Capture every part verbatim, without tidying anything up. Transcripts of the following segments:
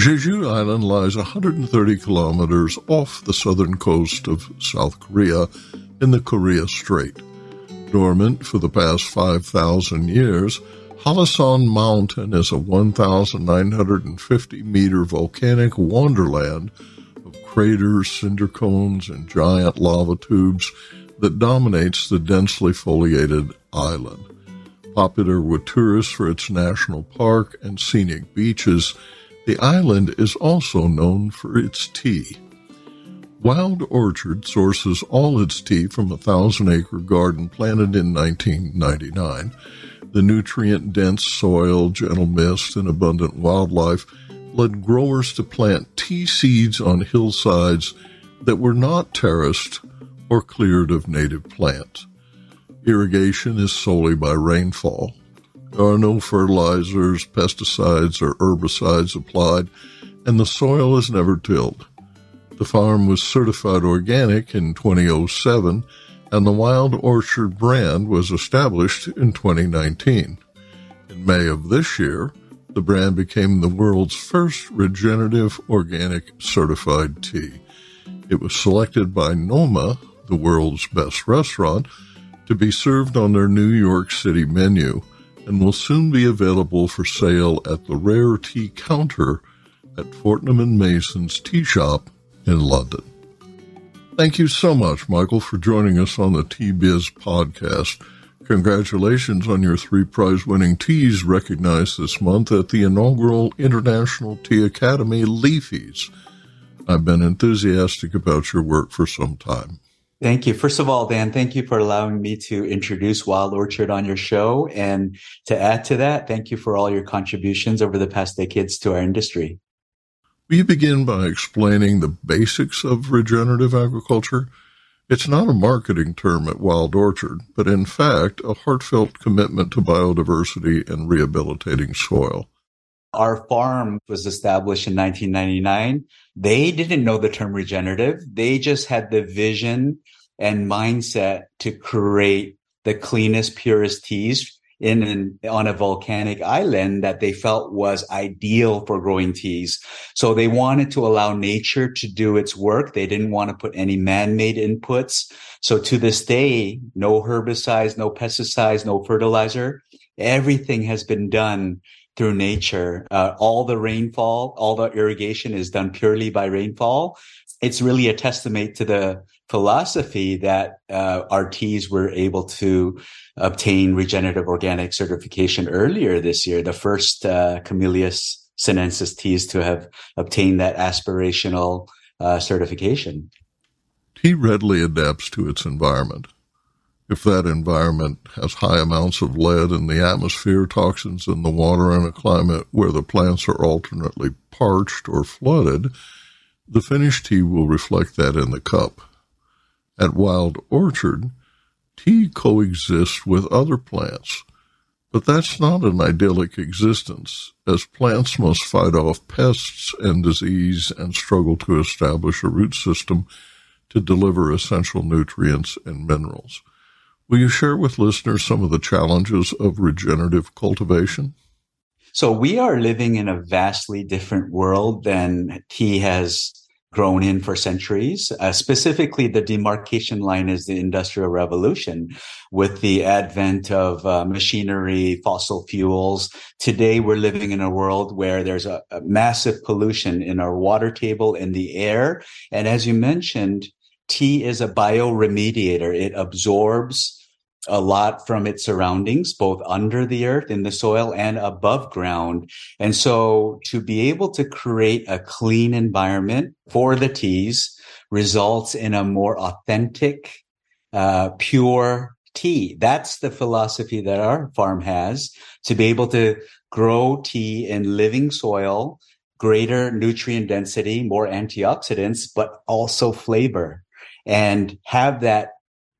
Jeju Island lies one hundred thirty kilometers off the southern coast of South Korea in the Korea Strait. Dormant for the past five thousand years, Halasan Mountain is a one thousand nine hundred fifty meter volcanic wonderland of craters, cinder cones, and giant lava tubes that dominates the densely foliated island. Popular with tourists for its national park and scenic beaches, the island is also known for its tea. Wild Orchard sources all its tea from a thousand-acre garden planted in nineteen ninety-nine. The nutrient-dense soil, gentle mist, and abundant wildlife led growers to plant tea seeds on hillsides that were not terraced or cleared of native plants. Irrigation is solely by rainfall. There are no fertilizers, pesticides, or herbicides applied, and the soil is never tilled. The farm was certified organic in two thousand seven, and the Wild Orchard brand was established in twenty nineteen. In May of this year, the brand became the world's first regenerative organic certified tea. It was selected by Noma, the world's best restaurant, to be served on their New York City menu, and will soon be available for sale at the Rare Tea counter at Fortnum and Mason's Tea Shop in London. Thank you so much, Michael, for joining us on the Tea Biz podcast. Congratulations on your three prize-winning teas recognized this month at the inaugural International Tea Academy Leafies. I've been enthusiastic about your work for some time. Thank you. First of all, Dan, thank you for allowing me to introduce Wild Orchard on your show. And to add to that, thank you for all your contributions over the past decades to our industry. Will you begin by explaining the basics of regenerative agriculture? It's not a marketing term at Wild Orchard, but in fact, a heartfelt commitment to biodiversity and rehabilitating soil. Our farm was established in nineteen ninety-nine. They didn't know the term regenerative. They just had the vision and mindset to create the cleanest, purest teas in an, on a volcanic island that they felt was ideal for growing teas. So they wanted to allow nature to do its work. They didn't want to put any man-made inputs. So to this day, no herbicides, no pesticides, no fertilizer. Everything has been done through nature. Uh, all the rainfall, all the irrigation is done purely by rainfall. It's really a testament to the philosophy that uh, our teas were able to obtain regenerative organic certification earlier this year, the first uh, Camellias sinensis teas to have obtained that aspirational uh, certification. Tea readily adapts to its environment. If that environment has high amounts of lead in the atmosphere, toxins in the water, and a climate where the plants are alternately parched or flooded, the finished tea will reflect that in the cup. At Wild Orchard, tea coexists with other plants, but that's not an idyllic existence, as plants must fight off pests and disease and struggle to establish a root system to deliver essential nutrients and minerals. Will you share with listeners some of the challenges of regenerative cultivation? So we are living in a vastly different world than tea has grown in for centuries. Uh, specifically, the demarcation line is the Industrial Revolution. With the advent of uh, machinery, fossil fuels, today we're living in a world where there's a, a massive pollution in our water table, in the air. And as you mentioned, tea is a bioremediator. It absorbs a lot from its surroundings, both under the earth, in the soil, and above ground. And so to be able to create a clean environment for the teas results in a more authentic, uh, pure tea. That's the philosophy that our farm has, to be able to grow tea in living soil, greater nutrient density, more antioxidants, but also flavor, and have that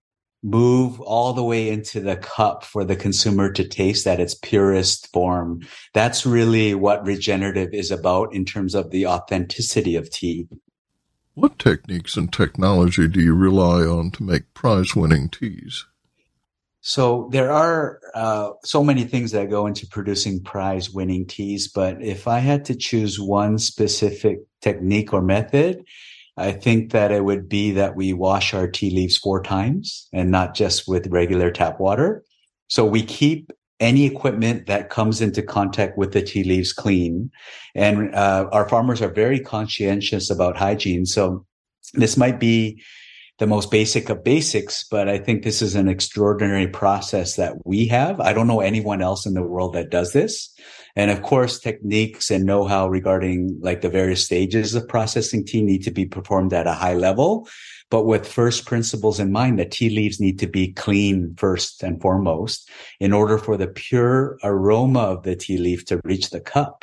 move all the way into the cup for the consumer to taste at its purest form. That's really what regenerative is about in terms of the authenticity of tea. What techniques and technology do you rely on to make prize-winning teas? So there are uh, so many things that go into producing prize-winning teas, but if I had to choose one specific technique or method, I think that it would be that we wash our tea leaves four times and not just with regular tap water. So we keep any equipment that comes into contact with the tea leaves clean. And uh, our farmers are very conscientious about hygiene. So this might be the most basic of basics, but I think this is an extraordinary process that we have. I don't know anyone else in the world that does this. And of course, techniques and know-how regarding like the various stages of processing tea need to be performed at a high level. But with first principles in mind, the tea leaves need to be clean first and foremost in order for the pure aroma of the tea leaf to reach the cup.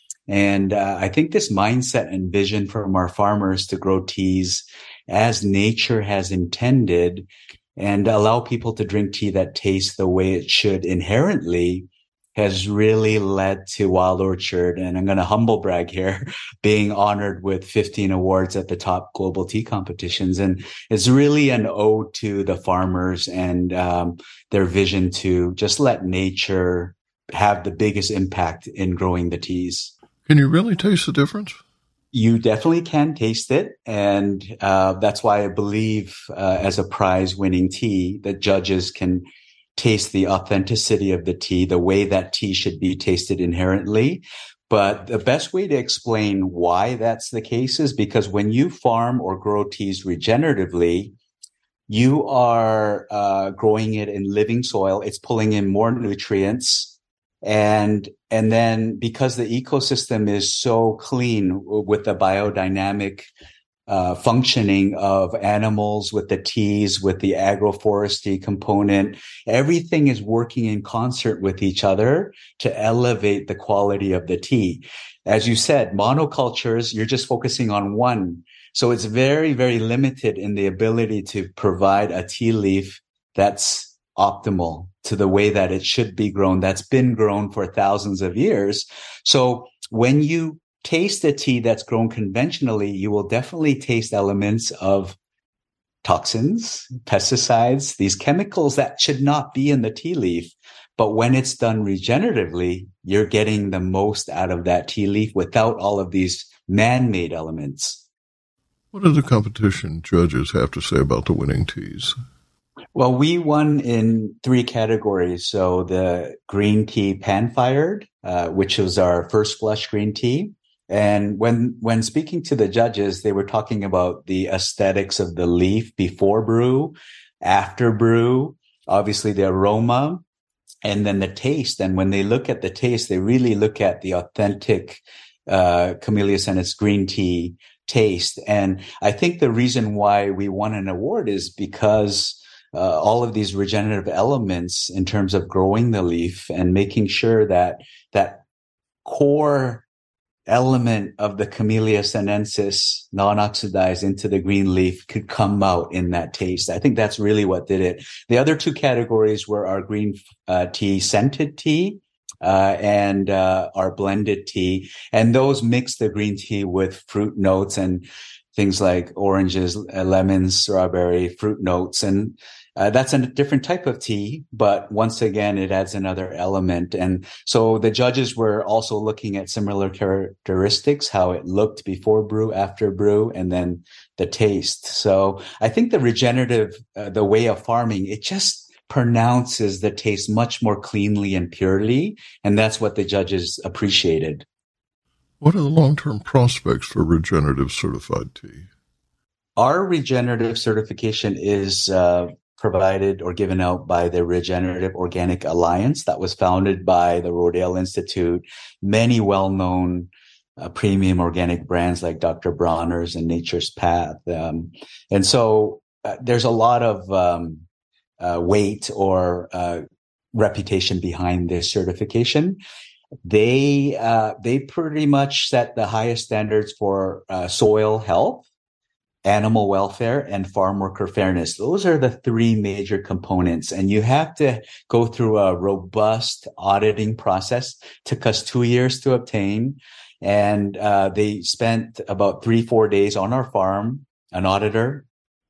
And uh, I think this mindset and vision from our farmers to grow teas as nature has intended and allow people to drink tea that tastes the way it should inherently has really led to Wild Orchard, and I'm going to humble brag here, being honored with fifteen awards at the top global tea competitions. And it's really an ode to the farmers and um, their vision to just let nature have the biggest impact in growing the teas. Can you really taste the difference? You definitely can taste it. And uh, that's why I believe uh, as a prize-winning tea, the judges can taste the authenticity of the tea, the way that tea should be tasted inherently. But the best way to explain why that's the case is because when you farm or grow teas regeneratively, you are uh, growing it in living soil. It's pulling in more nutrients. And, and then because the ecosystem is so clean with the biodynamic uh, functioning of animals, with the teas, with the agroforestry component, everything is working in concert with each other to elevate the quality of the tea. As you said, monocultures, you're just focusing on one. So it's very, very limited in the ability to provide a tea leaf that's optimal to the way that it should be grown, that's been grown for thousands of years. So when you taste a tea that's grown conventionally, you will definitely taste elements of toxins, pesticides, these chemicals that should not be in the tea leaf. But when it's done regeneratively, you're getting the most out of that tea leaf without all of these man-made elements. What do the competition judges have to say about the winning teas? Well, we won in three categories. So the green tea pan-fired, uh, which was our first flush green tea. And when when speaking to the judges, they were talking about the aesthetics of the leaf before brew, after brew, obviously the aroma, and then the taste. And when they look at the taste, they really look at the authentic uh, Camellia sinensis green tea taste. And I think the reason why we won an award is because Uh, all of these regenerative elements in terms of growing the leaf and making sure that that core element of the Camellia sinensis non-oxidized into the green leaf could come out in that taste. I think that's really what did it. The other two categories were our green uh, tea scented tea uh, and uh, our blended tea. And those mix the green tea with fruit notes and things like oranges, lemons, strawberry, fruit notes. And Uh, that's a different type of tea, but once again, it adds another element. And so the judges were also looking at similar characteristics, how it looked before brew, after brew, and then the taste. So I think the regenerative, uh, the way of farming, it just pronounces the taste much more cleanly and purely. And that's what the judges appreciated. What are the long-term prospects for regenerative certified tea? Our regenerative certification is uh, provided or given out by the Regenerative Organic Alliance that was founded by the Rodale Institute, many well-known uh, premium organic brands like Doctor Bronner's and Nature's Path. Um, and so uh, there's a lot of um, uh, weight or uh, reputation behind this certification. They, uh, they pretty much set the highest standards for uh, soil health, animal welfare, and farm worker fairness. Those are the three major components. And you have to go through a robust auditing process. It took us two years to obtain. And uh, they spent about three, four days on our farm, an auditor.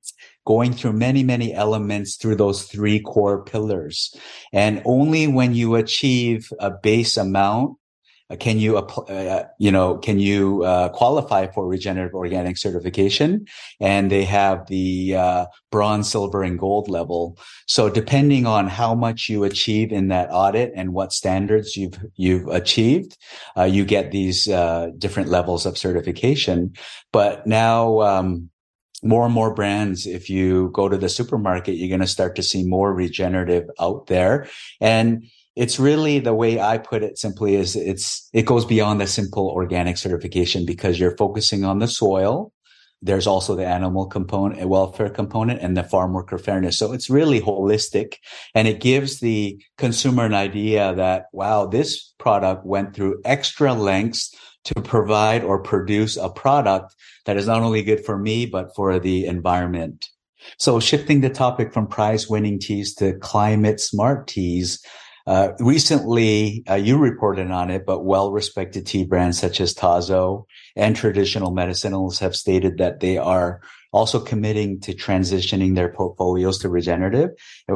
going through many, many elements through those three core pillars. And only when you achieve a base amount can you, uh, you know, can you uh, qualify for regenerative organic certification? And they have the uh, bronze, silver, and gold level. So depending on how much you achieve in that audit and what standards you've you've achieved, uh, you get these uh, different levels of certification. But now, um, more and more brands, if you go to the supermarket, you're going to start to see more regenerative out there. And it's really, the way I put it simply is it's, it goes beyond the simple organic certification, because you're focusing on the soil. There's also the animal component, a welfare component, and the farm worker fairness. So it's really holistic, and it gives the consumer an idea that, wow, this product went through extra lengths to provide or produce a product that is not only good for me, but for the environment. So shifting the topic from prize winning teas to climate smart teas, Uh, recently, uh, you reported on it, but well-respected tea brands such as Tazo and traditional medicinals have stated that they are also committing to transitioning their portfolios to regenerative.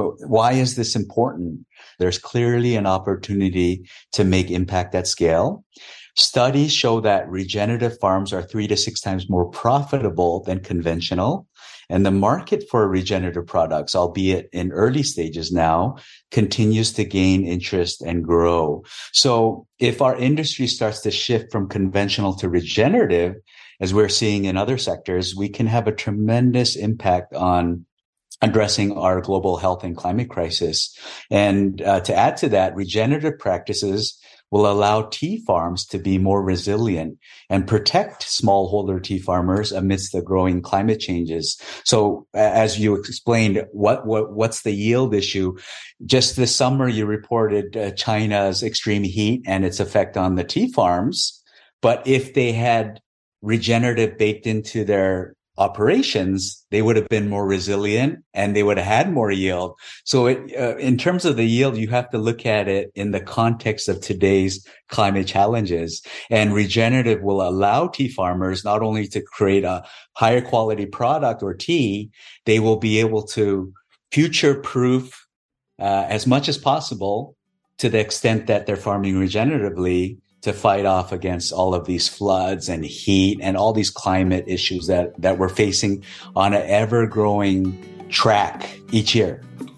Why is this important? There's clearly an opportunity to make impact at scale. Studies show that regenerative farms are three to six times more profitable than conventional. And the market for regenerative products, albeit in early stages now, continues to gain interest and grow. So if our industry starts to shift from conventional to regenerative, as we're seeing in other sectors, we can have a tremendous impact on addressing our global health and climate crisis. And uh, to add to that, regenerative practices will allow tea farms to be more resilient and protect smallholder tea farmers amidst the growing climate changes. So as you explained, what, what what's the yield issue? Just this summer, you reported uh, China's extreme heat and its effect on the tea farms. But if they had regenerative baked into their operations, they would have been more resilient and they would have had more yield. So it, uh, in terms of the yield, you have to look at it in the context of today's climate challenges. And regenerative will allow tea farmers not only to create a higher quality product or tea, they will be able to future-proof uh, as much as possible, to the extent that they're farming regeneratively, to fight off against all of these floods and heat and all these climate issues that, that we're facing on an ever-growing track each year.